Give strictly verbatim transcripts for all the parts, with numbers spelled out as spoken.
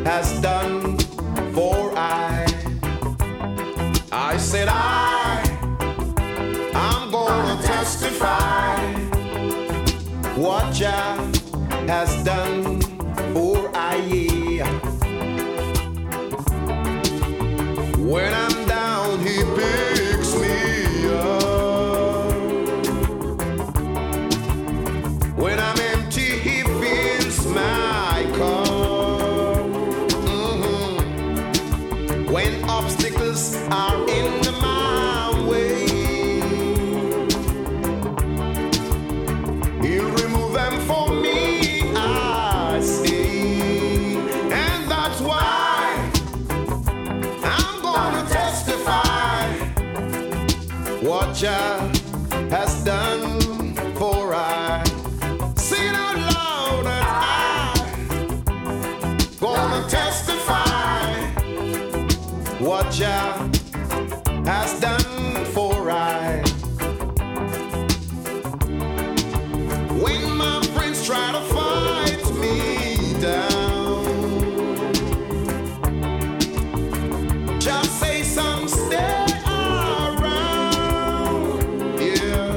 has done for I. I said I, I'm gonna testify what Jah has done for I. Yeah. When I'm down, He picks me up. When I'm empty, He fills my cup. Mm-hmm. When obstacles are in my way, He'll remove them for me, I say. And that's why I'm gonna testify what Jah has done for I. Sing it out loud, and I'm gonna testify what Jah has done for I. When my friends try to fight me down, just say some stay around. Yeah.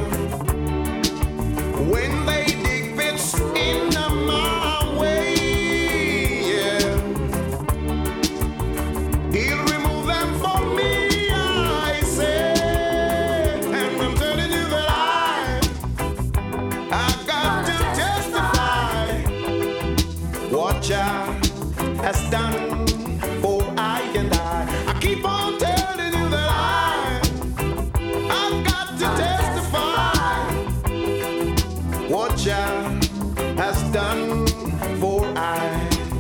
When they dig pits in my way, yeah, He'll remove them for me, I say. And I'm telling you that I, I've got to testify what Jah has done for I and I. I keep on telling you that I, I've got to testify what Jah has done for I.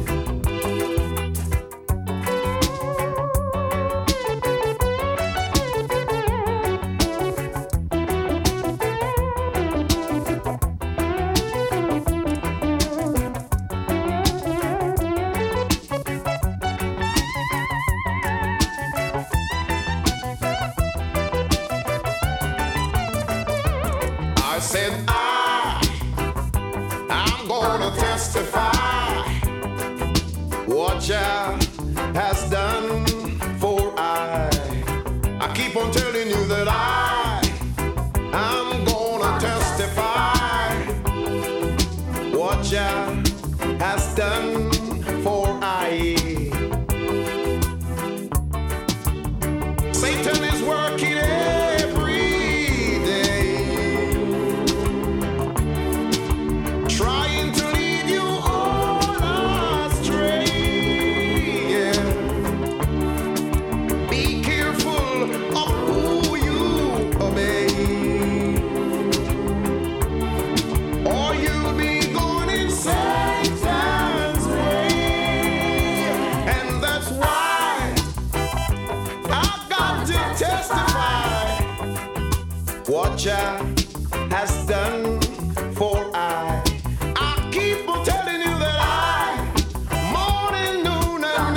I said I, I'm gonna testify what Jah has done for I. I keep on telling you that I, I'm gonna testify what Jah has done for I. Satan is working every day, trying to lead you all astray. Yeah. Be careful of who you obey, or you'll be going in Satan's way. And that's why I've got to testify what Jah has done for I. I keep on telling you that I, morning, noon, and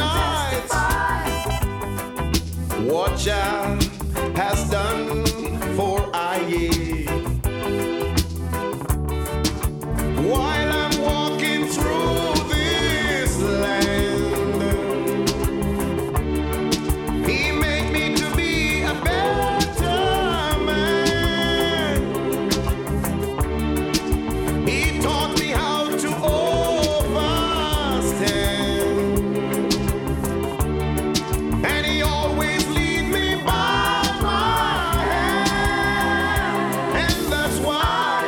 night, what Jah has done for I. Yeah. While I'm walking through this land, He made me to be a better man. He taught me how to overstand, and He always lead me by my hand. And that's why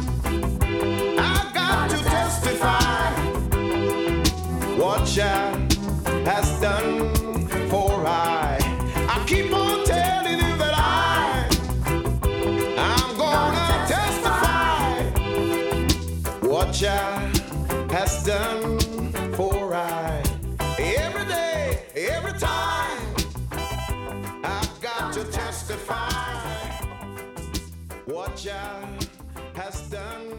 I got to testify what Jah has done for I. I keep on telling you that I, I'm gonna testify what Jah has done for I. Every day, every time, I've got to testify what Jah has done